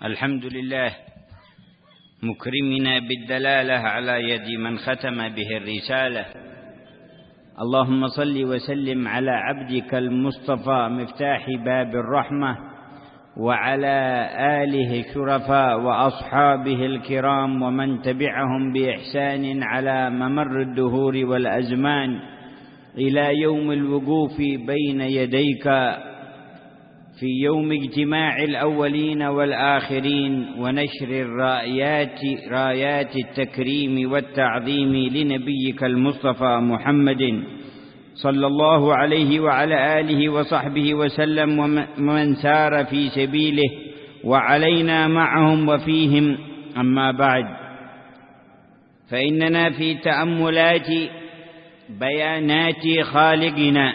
الحمد لله مكرمنا بالدلالة على يد من ختم به الرسالة. اللهم صل وسلم على عبدك المصطفى مفتاح باب الرحمة وعلى آله الشرفاء وأصحابه الكرام ومن تبعهم بإحسان على ممر الدهور والأزمان إلى يوم الوقوف بين يديك في يوم اجتماع الأولين والآخرين ونشر رايات التكريم والتعظيم لنبيك المصطفى محمد صلى الله عليه وعلى آله وصحبه وسلم ومن سار في سبيله وعلينا معهم وفيهم. أما بعد، فإننا في تأملات بيانات خالقنا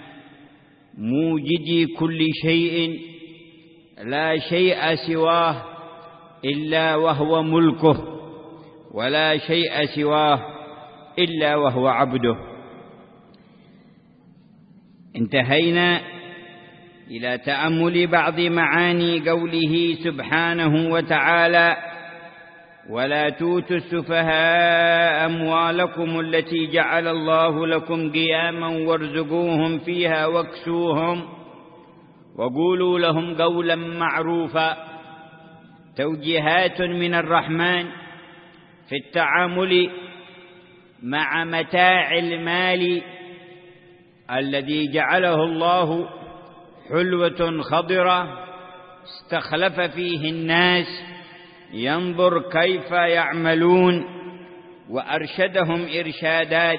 موجد كل شيء لا شيء سواه إلا وهو ملكه، ولا شيء سواه إلا وهو عبده. انتهينا إلى تأمل بعض معاني قوله سبحانه وتعالى: ولا توتوا السفهاء أموالكم التي جعل الله لكم قياما وارزقوهم فيها واكسوهم وقولوا لهم قولا معروفا. توجيهات من الرحمن في التعامل مع متاع المال الذي جعله الله حلوة خضرة استخلف فيه الناس ينظر كيف يعملون، وأرشدهم إرشادات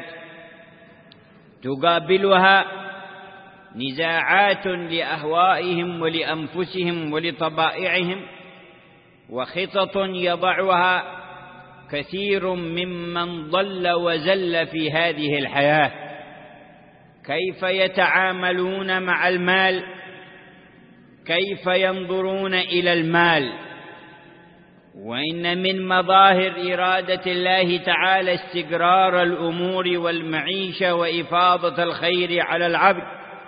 تقابلها نزاعات لأهوائهم ولأنفسهم ولطبائعهم، وخطط يضعها كثير ممن ضل وزل في هذه الحياة، كيف يتعاملون مع المال، كيف ينظرون إلى المال. وإن من مظاهر إرادة الله تعالى استقرار الأمور والمعيشة وإفاضة الخير على العبد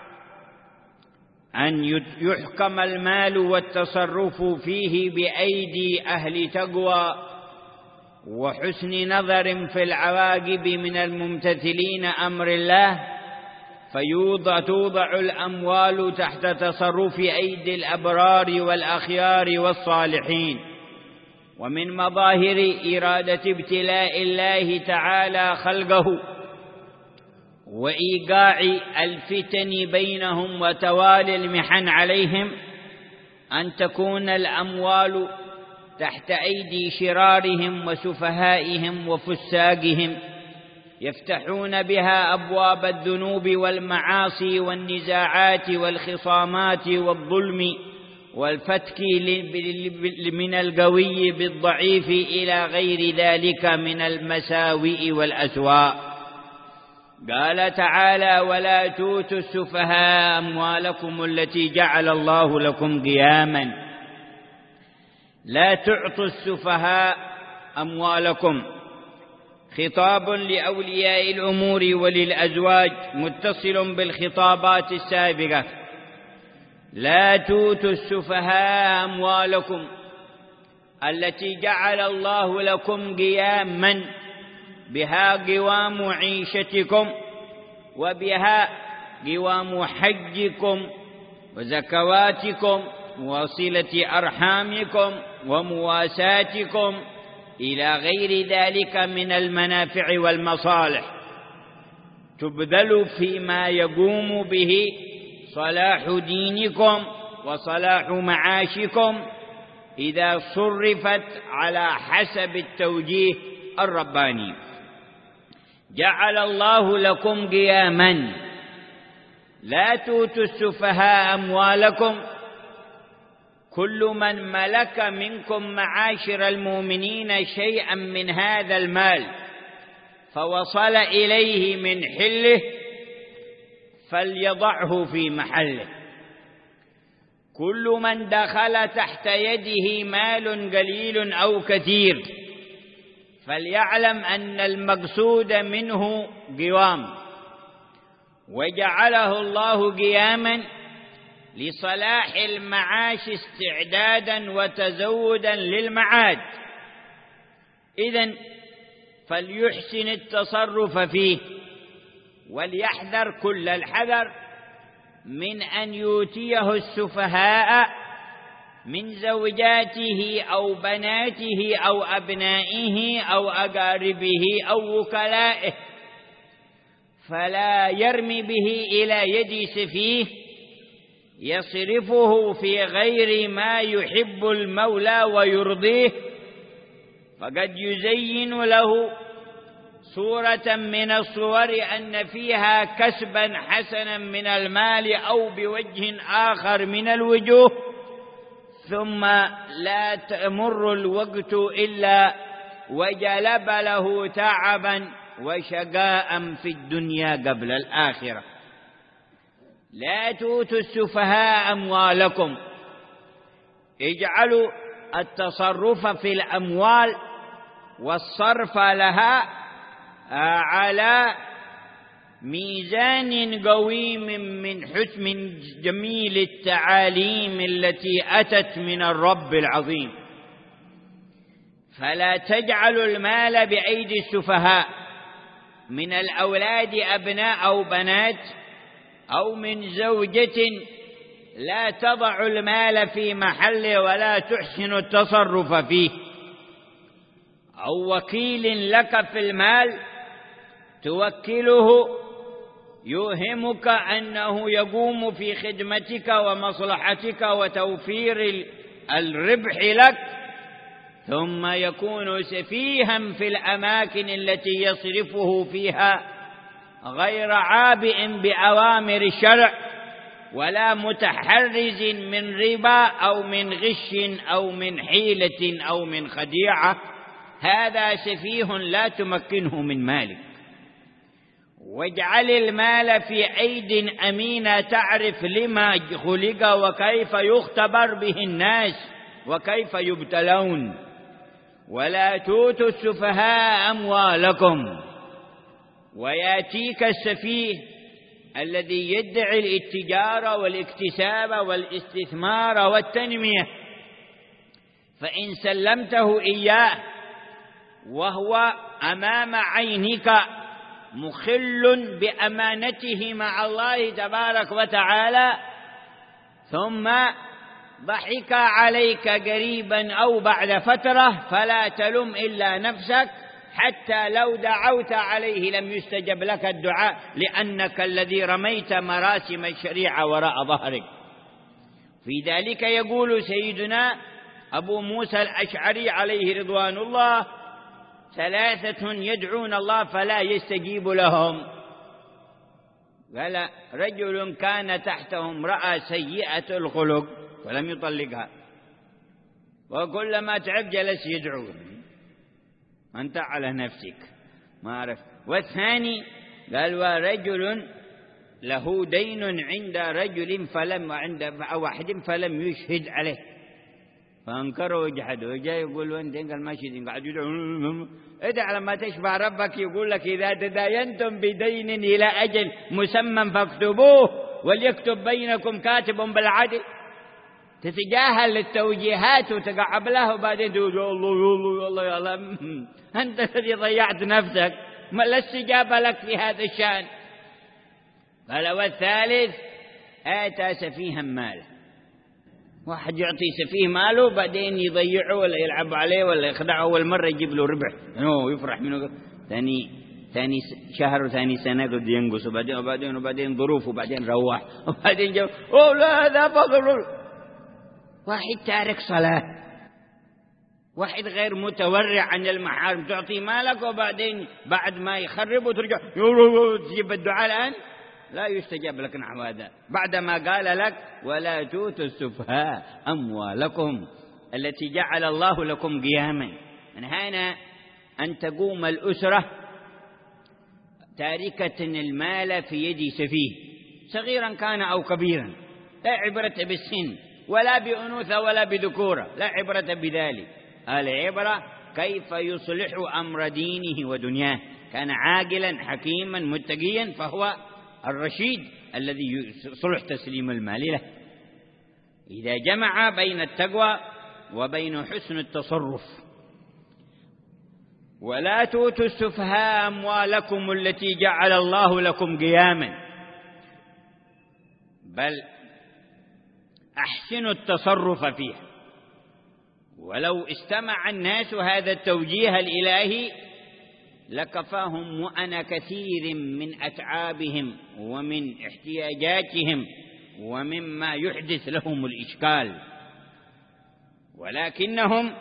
أن يحكم المال والتصرف فيه بأيدي أهل تقوى وحسن نظر في العواقب من الممتثلين أمر الله، توضع الأموال تحت تصرف أيدي الأبرار والأخيار والصالحين. ومن مظاهر إرادة ابتلاء الله تعالى خلقه وإيقاع الفتن بينهم وتوالي المحن عليهم أن تكون الأموال تحت أيدي شرارهم وسفهائهم وفساقهم، يفتحون بها أبواب الذنوب والمعاصي والنزاعات والخصامات والظلم والفتك من القوي بالضعيف إلى غير ذلك من المساوئ والأسواء. قال تعالى: ولا توتوا السفهاء أموالكم التي جعل الله لكم قياما. لا تعطوا السفهاء أموالكم، خطاب لأولياء الأمور وللأزواج متصل بالخطابات السابقة. لا توتوا السفهاء أموالكم التي جعل الله لكم قياما، بها قوام عيشتكم وبها قوام حجكم وزكواتكم وصلة أرحامكم ومواساتكم إلى غير ذلك من المنافع والمصالح، تبذل فيما يقوم به صلاح دينكم وصلاح معاشكم إذا صرفت على حسب التوجيه الرباني. جعل الله لكم قياما. لا توتوا السفهاء أموالكم، كل من ملك منكم معاشر المؤمنين شيئا من هذا المال فوصل إليه من حله فليضعه في محله. كل من دخل تحت يده مال قليل أو كثير فليعلم أن المقصود منه قوام، وجعله الله قياما لصلاح المعاش استعدادا وتزودا للمعاد. إذن فليحسن التصرف فيه، وليحذر كل الحذر من أن يؤتيه السفهاء من زوجاته أو بناته أو أبنائه أو أقاربه أو وكلائه، فلا يرمي به إلى يد سفيه يصرفه في غير ما يحب المولى ويرضيه، فقد يزين له صورة من الصور أن فيها كسبا حسنا من المال أو بوجه آخر من الوجوه، ثم لا تمر الوقت إلا وجلب له تعبا وشقاء في الدنيا قبل الآخرة. لا تؤتوا السفهاء أموالكم، اجعلوا التصرف في الأموال والصرف لها على ميزان قويم من جميل التعاليم التي أتت من الرب العظيم. فلا تجعلوا المال بأيدي السفهاء من الأولاد أبناء أو بنات، أو من زوجة لا تضع المال في محله ولا تحسن التصرف فيه، أو وكيل لك في المال توكله يوهمك أنه يقوم في خدمتك ومصلحتك وتوفير الربح لك، ثم يكون سفيها في الأماكن التي يصرفه فيها غير عابئ بأوامر الشرع، ولا متحرز من ربا أو من غش أو من حيلة أو من خديعة. هذا سفيه لا تمكنه من مالك. واجعل المال في أيد أمينة تعرف لما خلق وكيف يختبر به الناس وكيف يبتلون. ولا تؤتوا السفهاء أموالكم. ويأتيك السفيه الذي يدعي الاتجار والاكتساب والاستثمار والتنمية، فإن سلمته إياه وهو أمام عينك مخل بأمانته مع الله تبارك وتعالى، ثم ضحك عليك قريبا أو بعد فترة، فلا تلم إلا نفسك، حتى لو دعوت عليه لم يستجب لك الدعاء، لأنك الذي رميت مراسم الشريعة وراء ظهرك. في ذلك يقول سيدنا أبو موسى الأشعري عليه رضوان الله: 3 يدعون الله فلا يستجيب لهم. قال: رجل كان تحته امرأة سيئة الخلق ولم يطلقها، وكلما تعب جلس يدعو: أنت على نفسك ما عرف. والثاني قال: ورجل له دين عند رجل عند واحد فلم يشهد عليه فأنكره وجحده، وجاء يقول: وين دين؟ قال: ما شهدين. قاعد يدعو: ادع لما تشبع ربك يقول لك: إذا تداينتم بدين إلى أجل مسمى فاكتبوه وليكتب بينكم كاتب بالعدل. تتجاهل التوجيهات وتقعب له، وبعدين تقول: الله يا الله أنت الذي ضيعت نفسك، ما لا استجابة لك في هذا الشأن. قال: والثالث آتى سفيها ماله. واحد يعطي سفيه ماله بعدين يضيعه ولا يلعب عليه ولا يخدعه، أول مرة يجيب له ربح يفرح منه، ثاني شهر وثاني سنة قد ينقص، وبعدين ظروف، وبعدين روح، وبعدين جو لا هذا فضل. واحد تارك صلاة، واحد غير متورع عن المحارم، تعطي مالك وبعدين بعد ما يخرب وترجع تجيب الدعاء الآن، لا يستجاب لك نحو هذا، بعدما قال لك: ولا تؤتوا السفهاء أموالكم التي جعل الله لكم قياما. من هنا أن تقوم الأسرة تاركة المال في يد سفيه، صغيرا كان أو كبيرا، لا عبرة بالسن ولا بأنوثة ولا بذكورة، لا عبرة بذلك. العبرة كيف يصلح أمر دينه ودنياه. كان عاقلا حكيما متقيا فهو الرشيد الذي يصلح تسليم المال له. إذا جمع بين التقوى وبين حسن التصرف. ولا تؤتوا السفهاء أموالكم التي جعل الله لكم قياما، بل أحسنوا التصرف فيها. ولو استمع الناس هذا التوجيه الإلهي لكفاهم مؤن كثير من أتعابهم ومن احتياجاتهم ومما يحدث لهم الإشكال، ولكنهم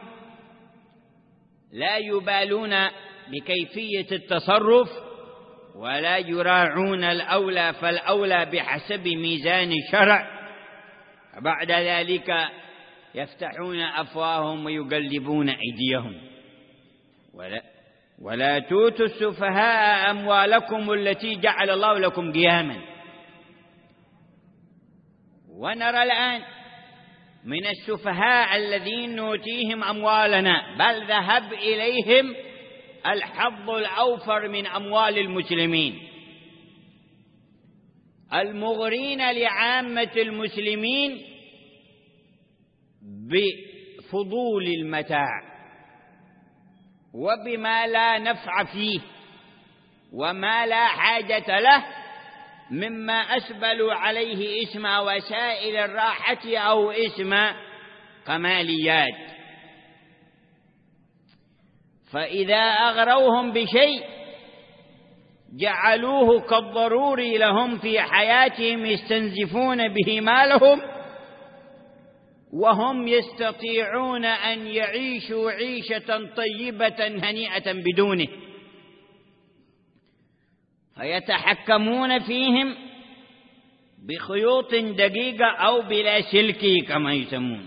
لا يبالون بكيفية التصرف ولا يراعون الأولى فالأولى بحسب ميزان الشرع، بعد ذلك يفتحون أفواههم ويقلبون أيديهم. ولا تؤتوا السفهاء أموالكم التي جعل الله لكم قياما. ونرى الآن من السفهاء الذين نؤتيهم أموالنا بل ذهب إليهم الحظ الأوفر من أموال المسلمين، المغرين لعامة المسلمين بفضول المتاع وبما لا نفع فيه وما لا حاجة له، مما أسبلوا عليه اسم وسائل الراحة أو اسم كماليات. فإذا أغروهم بشيء جعلوه كالضروري لهم في حياتهم، يستنزفون به مالهم وهم يستطيعون أن يعيشوا عيشة طيبة هنيئة بدونه، فيتحكمون فيهم بخيوط دقيقة أو بلا سلكي كما يسمون،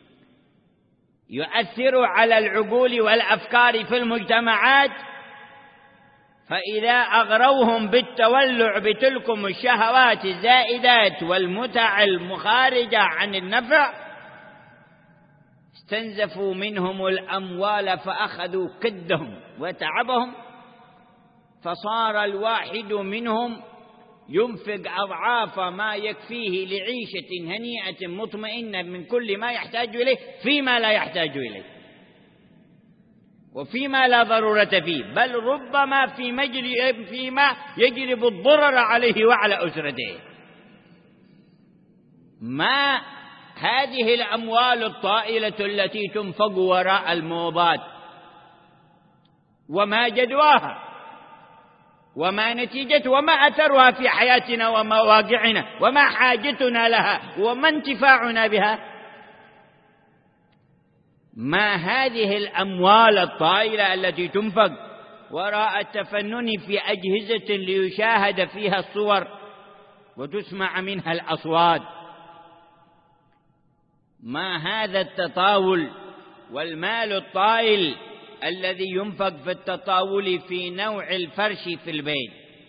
يؤثر على العقول والأفكار في المجتمعات. فإذا أغروهم بالتولع بتلكم الشهوات الزائدات والمتع المخارجة عن النفع استنزفوا منهم الأموال فأخذوا كدهم وتعبهم، فصار الواحد منهم ينفق أضعاف ما يكفيه لعيشة هنيئة مطمئنة من كل ما يحتاج إليه فيما لا يحتاج إليه وفيما لا ضرورة فيه، بل ربما فيما يجلب الضرر عليه وعلى أسرته. ما هذه الأموال الطائلة التي تنفق وراء الموضات، وما جدواها وما نتيجة وما أثرها في حياتنا ومواقعنا وما حاجتنا لها وما انتفاعنا بها؟ ما هذه الأموال الطائلة التي تنفق وراء التفنن في أجهزة ليشاهد فيها الصور وتسمع منها الأصوات؟ ما هذا التطاول والمال الطائل الذي ينفق في التطاول في نوع الفرش في البيت؟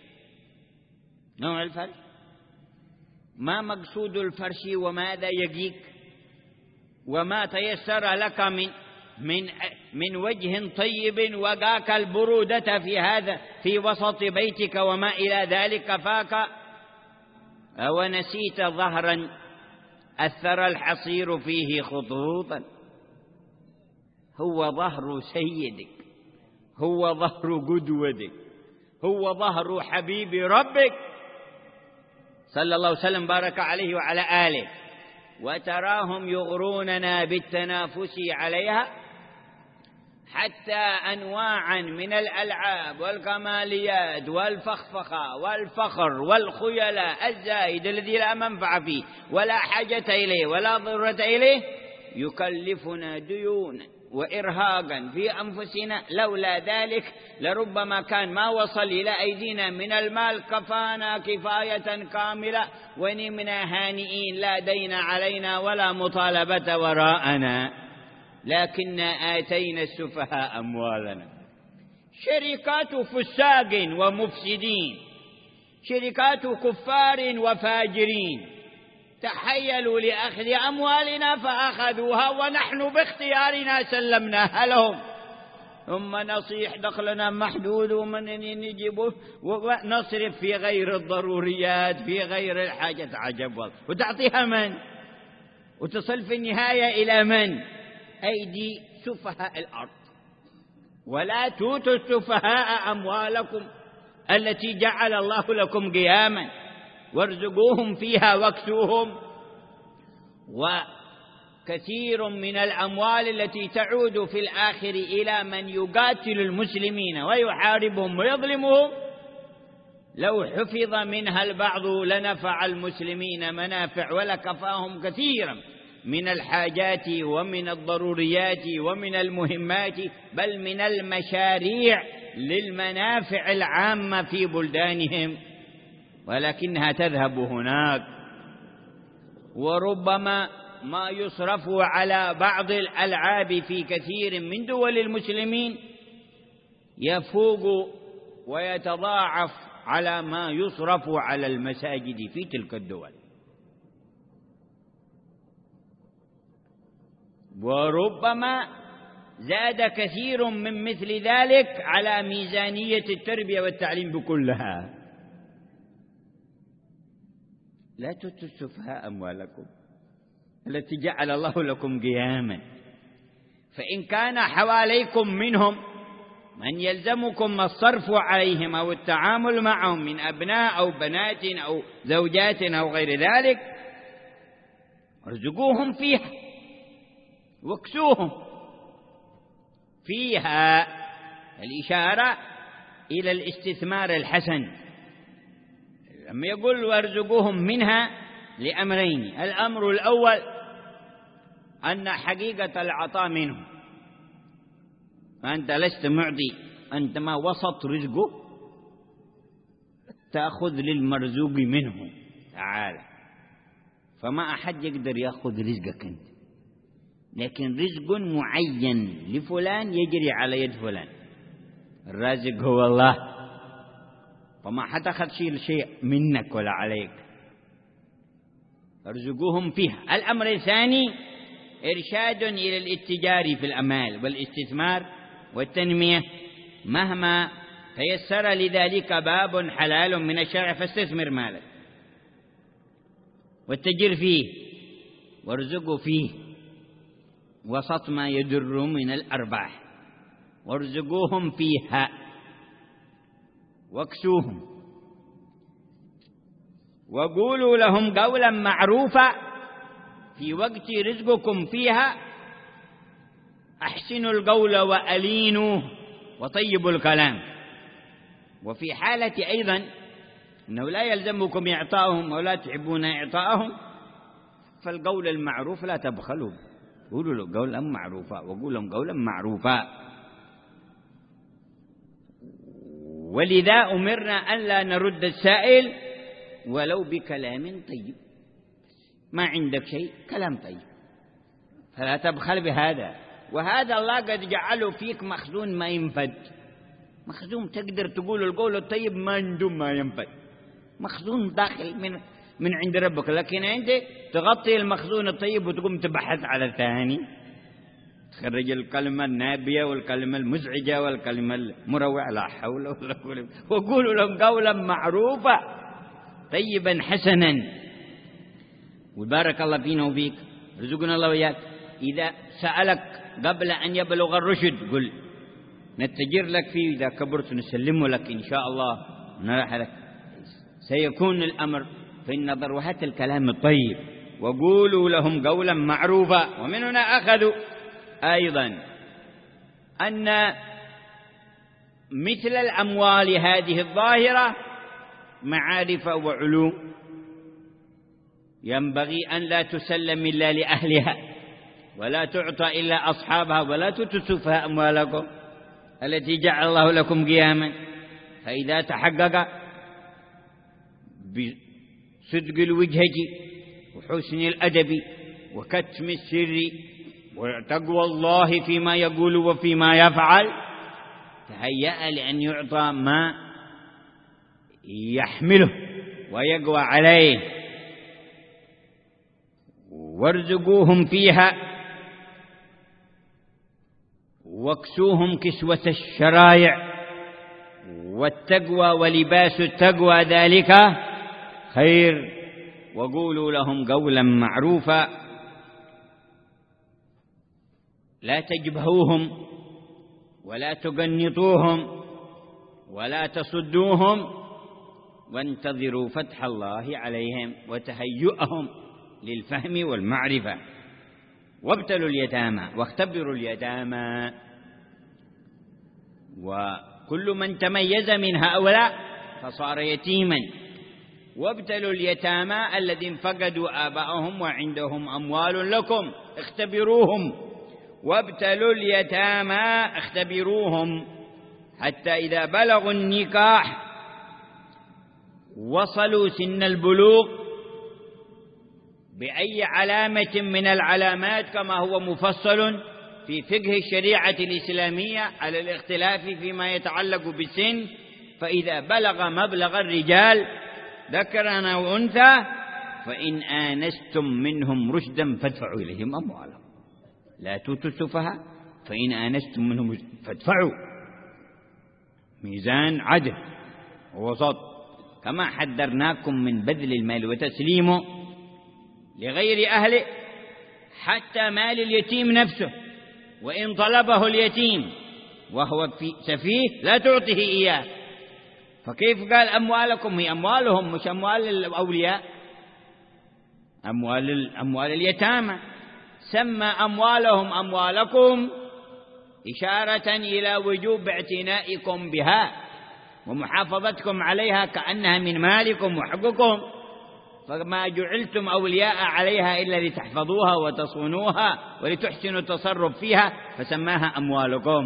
نوع الفرش، ما مقصود الفرش وماذا يجيك وما تيسر لك من وجه طيب وقاك البرودة في وسط بيتك وما إلى ذلك، فاك أو نسيت ظهرا أثر الحصير فيه خطوطا؟ هو ظهر سيدك، هو ظهر قدوتك، هو ظهر حبيب ربك صلى الله وسلم بارك عليه وعلى آله، وتراهم يغروننا بالتنافس عليها حتى أنواعا من الألعاب والكماليات والفخفخة والفخر والخيلاء الزائد الذي لا منفع فيه ولا حاجة إليه ولا ضرورة إليه يكلفنا ديونا وإرهاقا في أنفسنا. لولا ذلك لربما كان ما وصل إلى أيدينا من المال كفانا كفاية كاملة ونمنا هانئين لا دين علينا ولا مطالبة وراءنا، لكن آتينا السفهاء أموالنا. شركات فساق ومفسدين، شركات كفار وفاجرين تحيلوا لأخذ أموالنا فأخذوها ونحن باختيارنا سلمناها لهم، ثم نصيح دخلنا محدود ومن نجيبه ونصرف في غير الضروريات في غير الحاجة. عجب والله. وتعطيها من؟ وتصل في النهاية إلى من؟ أيدي سفهاء الأرض. ولا توتوا السفهاء أموالكم التي جعل الله لكم قياما وارزقوهم فيها واكسوهم. وكثير من الأموال التي تعود في الآخر إلى من يقاتل المسلمين ويحاربهم ويظلمهم لو حفظ منها البعض لنفع المسلمين منافع ولكفاهم كثيرا من الحاجات ومن الضروريات ومن المهمات بل من المشاريع للمنافع العامة في بلدانهم، ولكنها تذهب هناك. وربما ما يصرف على بعض الألعاب في كثير من دول المسلمين يفوق ويتضاعف على ما يصرف على المساجد في تلك الدول. وربما زاد كثير من مثل ذلك على ميزانية التربية والتعليم بكلها. لا تؤتوا السفهاء أموالكم التي جعل الله لكم قياما، فإن كان حواليكم منهم من يلزمكم الصرف عليهم أو التعامل معهم من أبناء أو بنات أو زوجات أو غير ذلك ارزقوهم فيها واكسوهم فيها. الإشارة إلى الاستثمار الحسن. لما يقول وارزقوهم منها لأمرين: الأمر الأول أن حقيقة العطاء منه، فأنت لست معطي، أنت ما وسط رزقه تأخذ للمرزوق منه تعالى. فما أحد يقدر يأخذ رزقك أنت، لكن رزق معين لفلان يجري على يد فلان. الرازق هو الله، فما حتأخذ شيء منك ولا عليك. ارزقوهم فيها. الأمر الثاني إرشاد إلى الاتجار في الأموال والاستثمار والتنمية، مهما تيسر لذلك باب حلال من الشرع فاستثمر مالك واتجر فيه وارزقوا فيه وسط ما يدر من الأرباح، وارزقوهم فيها واكسوهم وقولوا لهم قولا معروفا. في وقت رزقكم فيها أحسنوا القول وألينوا وطيبوا الكلام. وفي حالة أيضا أنه لا يلزمكم إعطاءهم ولا تحبون إعطاءهم فالقول المعروف لا تبخلوا، قولوا له قولا معروفا وقولوا لهم قولا معروفا. ولذا أمرنا أن لا نرد السائل ولو بكلام طيب. ما عندك شيء كلام طيب فلا تبخل بهذا. وهذا الله قد جعله فيك مخزون ما ينفد، مخزون تقدر تقول القول الطيب ما ندوم ما ينفد، مخزون داخل من عند ربك. لكن أنت تغطي المخزون الطيب وتقوم تبحث على الثاني، تخرج الكلمة النابية والكلمة المزعجة والكلمة المروعة. لا حول ولا قوة. وقولوا لهم قولا معروفا طيبا حسنا. وبارك الله فينا وفيك، رزقنا الله وياك. إذا سألك قبل أن يبلغ الرشد قل نتجر لك فيه، إذا كبرت نسلمه لك إن شاء الله نرح لك. سيكون الأمر في النظر وهات الكلام الطيب وقولوا لهم قولا معروفا. ومن هنا أخذوا أيضا أن مثل الأموال هذه الظاهرة معارف وعلوم ينبغي أن لا تسلم إلا لأهلها ولا تعطى إلا أصحابها، ولا تتسفها أموالكم التي جعل الله لكم قياما. فإذا تحقق بصدق الوجهة وحسن الأدب وكتم السر وتقوى الله فيما يقول وفيما يفعل تهيأ لأن يعطى ما يحمله ويقوى عليه. وارزقوهم فيها واكسوهم كسوة الشرائع، والتقوى ولباس التقوى ذلك خير. وقولوا لهم قولا معروفا لا تجبهوهم ولا تقنطوهم ولا تصدوهم، وانتظروا فتح الله عليهم وتهيئهم للفهم والمعرفة. وابتلوا اليتامى واختبروا اليتامى، وكل من تميز من هؤلاء فصار يتيما. وابتلوا اليتامى الذين فقدوا آباءهم وعندهم أموال لكم، اختبروهم. وابتلوا اليتامى اختبروهم حتى إذا بلغوا النكاح وصلوا سن البلوغ بأي علامة من العلامات، كما هو مفصل في فقه الشريعة الإسلامية على الاختلاف فيما يتعلق بالسن. فإذا بلغ مبلغ الرجال ذكرا وأنثى فإن آنستم منهم رشدا فادفعوا إليهم أموالهم. لا تؤتوا السفهاء، فإن آنستم منهم رشدا فادفعوا. ميزان عدل ووسط، كما حذرناكم من بذل المال وتسليمه لغير أهله، حتى مال اليتيم نفسه وإن طلبه اليتيم وهو سفيه لا تعطيه إياه. فكيف قال أموالكم؟ هي أموالهم مش أموال الأولياء، أموال اليتامى. سمى أموالهم أموالكم إشارة إلى وجوب اعتنائكم بها ومحافظتكم عليها كأنها من مالكم وحقكم، فما جعلتم أولياء عليها إلا لتحفظوها وتصونوها ولتحسنوا التصرف فيها، فسماها أموالكم.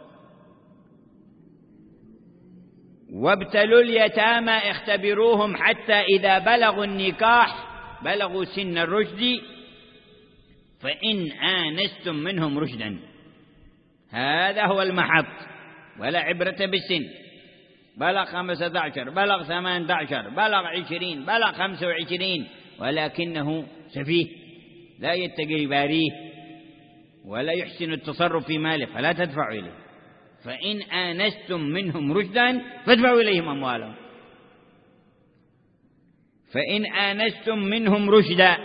وابتلوا اليتامى اختبروهم حتى إذا بلغوا النكاح، بلغوا سن الرشد، فإن آنستم منهم رشدا. هذا هو المحط، ولا عبرة بالسن. بلغ 15، بلغ 18، بلغ 20، بلغ 25، ولكنه سفيه لا يتقي باريه ولا يحسن التصرف في ماله فلا تدفعوا إليه. فإن آنستم منهم رشدا فادفعوا إليهم أموالهم. فإن آنستم منهم رشدا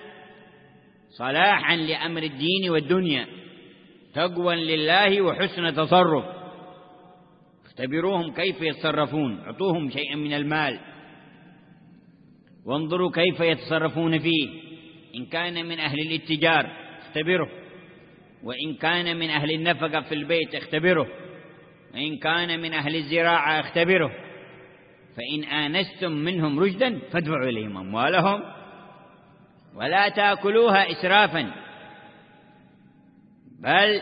صلاحا لأمر الدين والدنيا، تقوى لله وحسن تصرف، اختبروهم كيف يتصرفون، اعطوهم شيئا من المال وانظروا كيف يتصرفون فيه. إن كان من أهل الاتجار اختبره، وإن كان من أهل النفقة في البيت اختبره، وإن كان من أهل الزراعة اختبره. فإن آنستم منهم رشدا فادفعوا إليهم أموالهم ولا تأكلوها إسرافا، بل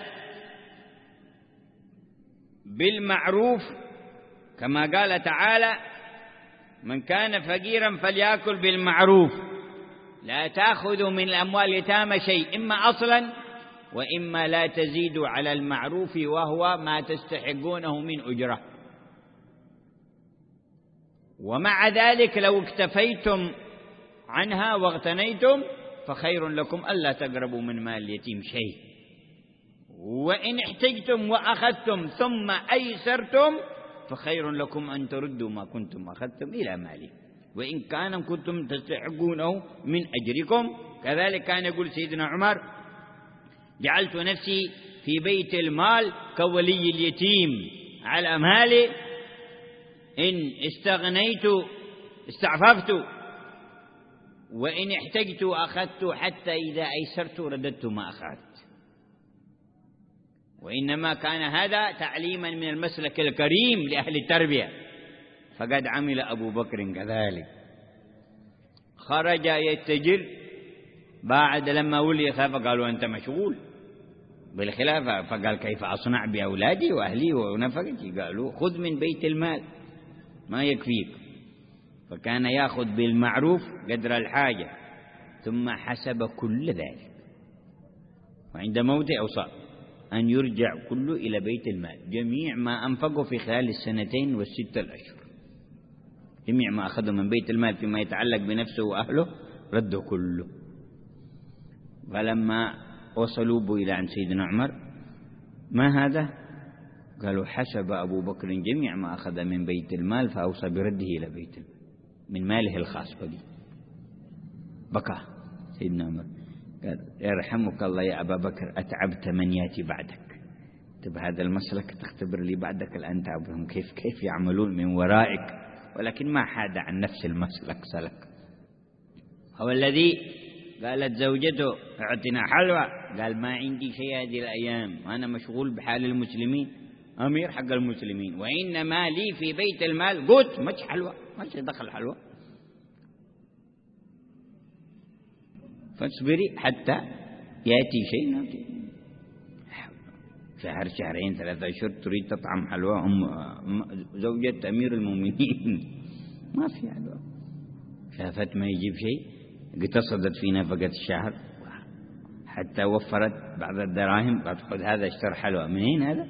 بالمعروف، كما قال تعالى: من كان فقيرا فليأكل بالمعروف. لا تأخذوا من الأموال اليتامى شيء، إما أصلا وإما لا تزيدوا على المعروف وهو ما تستحقونه من أجرة. ومع ذلك لو اكتفيتم عنها واغتنيتم فخير لكم ألا تقربوا من مال اليتيم شيء. وإن احتجتم وأخذتم ثم أيسرتم فخير لكم أن تردوا ما كنتم أخذتم إلى ماله، وإن كان كنتم تستحقونه من أجركم. كذلك كان يقول سيدنا عمر: جعلت نفسي في بيت المال كولي اليتيم على مالي، إن استغنيت استعففت، وإن احتجت أخذت، حتى إذا أيسرت رددت ما أخذت. وإنما كان هذا تعليما من المسلك الكريم لأهل التربية، فقد عمل أبو بكر كذلك. خرج يتجر بعد لما ولي خلافة، قالوا أنت مشغول بالخلافة، فقال كيف أصنع بأولادي وأهلي ونفقتي؟ قالوا خذ من بيت المال ما يكفيك. فكان يأخذ بالمعروف قدر الحاجة ثم حسب كل ذلك، وعند موته أوصى أن يرجع كله إلى بيت المال، جميع ما أنفقه في خلال 2 و6 أشهر، جميع ما أخذه من بيت المال فيما يتعلق بنفسه وأهله رده كله. فلما وصلوا به إلى عند سيدنا عمر: ما هذا؟ قالوا: حسب أبو بكر جميع ما أخذ من بيت المال فأوصى برده إلى بيت المال من ماله الخاص. بقى سيدنا عمر قال يرحمك الله يا أبا بكر أتعبت من يأتي بعدك، بهذا المسلك تختبر لي بعدك الآن تعبهم كيف يعملون من ورائك، ولكن ما حاد عن نفس المسلك سلك. هو الذي قالت زوجته اعطنا حلوى، قال ما عندي شيء هذه الأيام وأنا مشغول بحال المسلمين، أمير حق المسلمين، وإنما لي في بيت المال قوت مش حلوى، مش دخل حلوى، فاصبري حتى يأتي شيء. شهر شهرين 3 أشهر تريد تطعم حلوى زوجة أمير المؤمنين، ما في حلوى. شافت ما يجيب شيء، اقتصدت في نفقة الشهر حتى وفرت بعض الدراهم، قالت خذ هذا اشتر حلوى. منين هذا؟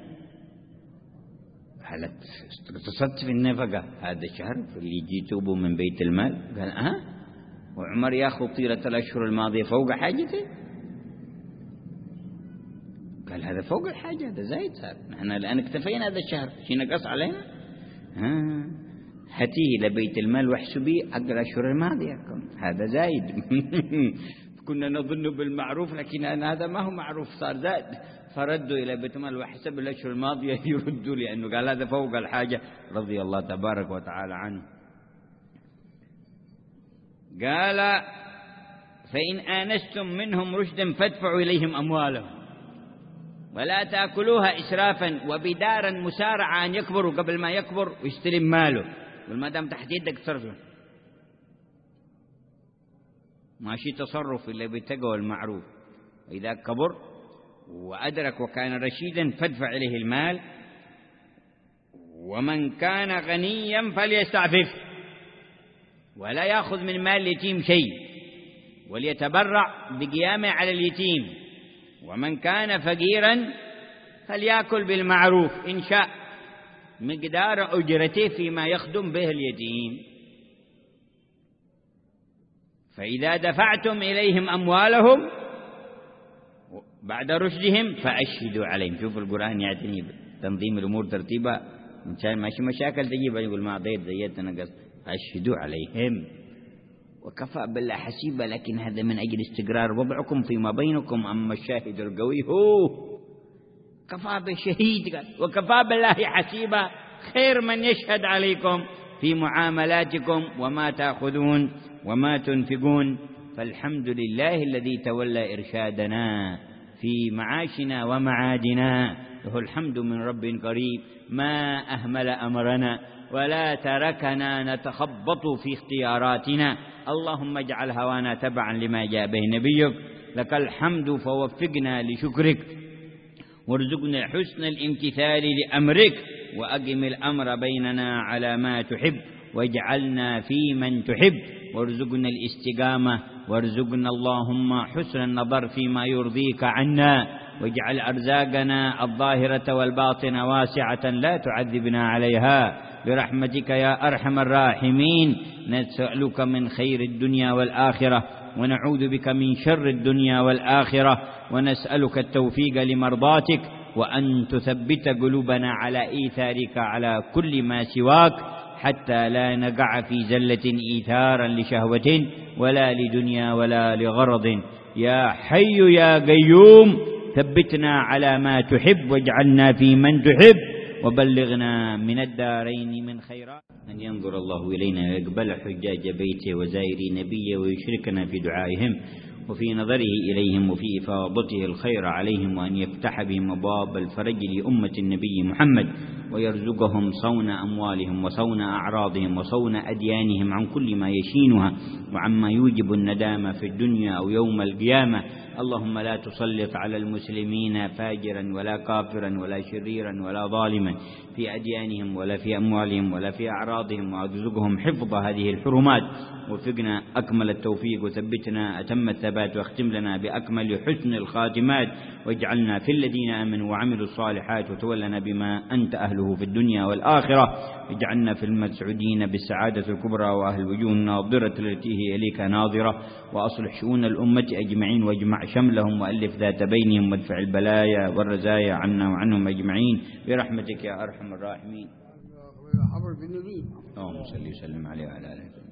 قالت اقتصدت في النفقة هذا الشهر، اللي يجي توبه من بيت المال. قال وعمر ياخذ طيلة الأشهر الماضية فوق حاجته؟ قال هذا فوق الحاجة، هذا زايد صار، نحن الآن اكتفينا هذا الشهر، شي نقص علينا؟ هاتيه لبيت المال واحسبي حق الأشهر الماضية، هذا زايد. كنا نظن بالمعروف لكن هذا ما هو معروف، صار زائد. فردوا إلى بيت المال وحسب الأشهر الماضية يردوا، لأنه قال هذا فوق الحاجة، رضي الله تبارك وتعالى عنه. قال فإن آنستم منهم رشدا فادفعوا إليهم أموالهم ولا تأكلوها إسرافا وبدارا مسارعا أن يكبروا قبل ما يكبر ويستلم ماله، والما دام تحت يدك تصرفه، ماشي تصرف إلا بالتقوى والمعروف. وإذا كبر وأدرك وكان رشيدا فادفع إليه المال، ومن كان غنيا فليستعفف ولا يأخذ من مال اليتيم شيء وليتبرع بقيامه على اليتيم، ومن كان فقيرا فليأكل بالمعروف إن شاء مقدار أجرته فيما يخدم به اليتيم. فإذا دفعتم إليهم أموالهم بعد رشدهم فأشهدوا عليهم. شوف القرآن يعتني بتنظيم الأمور ترتيبها، ماشي مشاكل تجيب يقول ما أعطيت زيدت نقص، أشهدوا عليهم وكفى بالله حسيبا، لكن هذا من أجل استقرار وضعكم فيما بينكم. أما الشاهد القوي هو كفى بالشهيد، وكفى بالله حسيبا، خير من يشهد عليكم في معاملاتكم وما تأخذون وما تنفقون. فالحمد لله الذي تولى إرشادنا في معاشنا ومعادنا، له الحمد من رب قريب، ما أهمل أمرنا ولا تركنا نتخبط في اختياراتنا. اللهم اجعل هوانا تبعا لما جاء به نبيك، لك الحمد فوفقنا لشكرك، وارزقنا حسن الامتثال لأمرك، وأقم الأمر بيننا على ما تحب، واجعلنا في من تحب، وارزقنا الاستقامة، وارزقنا اللهم حسن النظر فيما يرضيك عنا، واجعل أرزاقنا الظاهرة والباطنة واسعة لا تعذبنا عليها برحمتك يا أرحم الراحمين. نسألك من خير الدنيا والآخرة، ونعوذ بك من شر الدنيا والآخرة، ونسألك التوفيق لمرضاتك، وأن تثبت قلوبنا على إيثارك على كل ما سواك، حتى لا نقع في زلة إيثارا لشهوة ولا لدنيا ولا لغرض. يا حي يا قيوم ثبتنا على ما تحب، واجعلنا في من تحب، وبلغنا من الدارين من خيرات. أن ينظر الله إلينا ويقبل حجاج بيته وزائري نبيه ويشركنا في دعائهم وفي نظره إليهم وفي إفاضته الخير عليهم، وأن يفتح بهم أبواب الفرج لأمة النبي محمد، ويرزقهم صون أموالهم وصون أعراضهم وصون أديانهم عن كل ما يشينها وعما يوجب الندامة في الدنيا أو يوم القيامة. اللهم لا تسلط على المسلمين فاجرا ولا كافرا ولا شريرا ولا ظالما في أديانهم ولا في أموالهم ولا في أعراضهم، وارزقهم حفظ هذه الحرمات. وفقنا أكمل التوفيق، وثبتنا أتم الثبات، واختم لنا بأكمل حسن الخاتمات، واجعلنا في الذين آمنوا وعملوا الصالحات، وتولنا بما أنت أهله في الدنيا والآخرة. اجعلنا في المسعودين بالسعادة الكبرى، وأهل الوجوه الناظرة التي هي إليك ناظرة، وأصلح شؤون الأمة أجمعين، واجمع شملهم، وألف ذات بينهم، وادفع البلايا والرزايا عنا وعنهم أجمعين برحمتك يا أرحم الراحمين. اللهم صل وسلم عليه وعلى آله.